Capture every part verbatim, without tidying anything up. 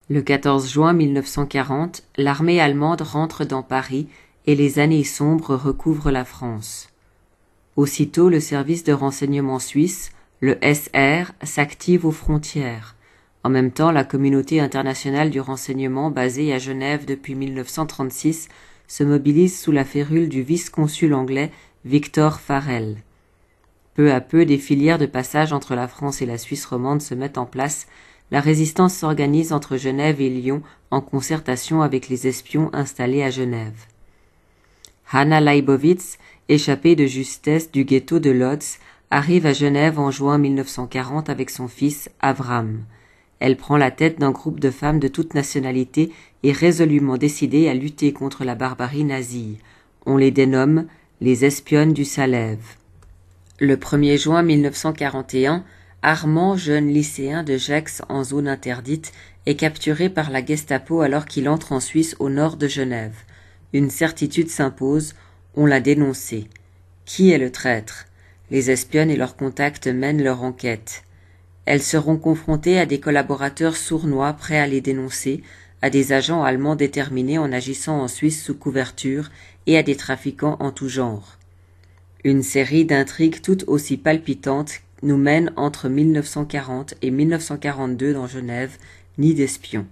Le quatorze juin mille neuf cent quarante, l'armée allemande rentre dans Paris et les années sombres recouvrent la France. Aussitôt, le service de renseignement suisse, le S R, s'active aux frontières. En même temps, la communauté internationale du renseignement, basée à Genève depuis mille neuf cent trente-six, se mobilise sous la férule du vice-consul anglais Victor Farrell. Peu à peu, des filières de passage entre la France et la Suisse romande se mettent en place. La résistance s'organise entre Genève et Lyon en concertation avec les espions installés à Genève. Hanna Leibowitz, échappée de justesse du ghetto de Lodz, arrive à Genève en juin mille neuf cent quarante avec son fils Avram. Elle prend la tête d'un groupe de femmes de toutes nationalités et résolument décidées à lutter contre la barbarie nazie. On les dénomme les espionnes du Salève. Le premier juin mille neuf cent quarante et un, Armand, jeune lycéen de Gex en zone interdite, est capturé par la Gestapo alors qu'il entre en Suisse au nord de Genève. Une certitude s'impose, on l'a dénoncé. Qui est le traître? Les espionnes et leurs contacts mènent leur enquête. Elles seront confrontées à des collaborateurs sournois prêts à les dénoncer, à des agents allemands déterminés en agissant en Suisse sous couverture et à des trafiquants en tout genre. Une série d'intrigues toutes aussi palpitantes nous mène entre mille neuf cent quarante et mille neuf cent quarante-deux dans Genève, nid d'espions.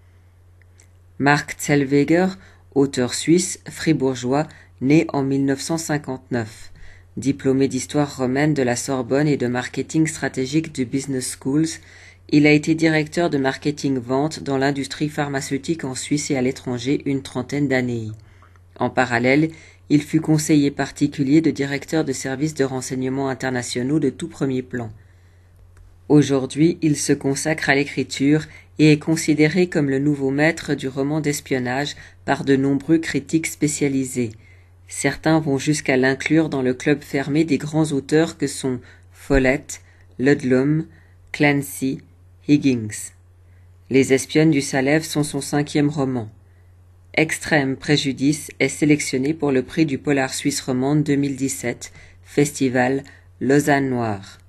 Marc Zellweger, auteur suisse, fribourgeois, né en mille neuf cent cinquante-neuf. Diplômé d'histoire romaine de la Sorbonne et de marketing stratégique du Business Schools, il a été directeur de marketing-vente dans l'industrie pharmaceutique en Suisse et à l'étranger une trentaine d'années. En parallèle, il fut conseiller particulier de directeur de services de renseignement internationaux de tout premier plan. Aujourd'hui, il se consacre à l'écriture et est considéré comme le nouveau maître du roman d'espionnage par de nombreux critiques spécialisés. Certains vont jusqu'à l'inclure dans le club fermé des grands auteurs que sont Follett, Ludlum, Clancy, Higgins. Les espionnes du Salève sont son cinquième roman. Extrême préjudice est sélectionné pour le prix du Polar Suisse romande deux mille dix-sept, Festival Lausanne Noire.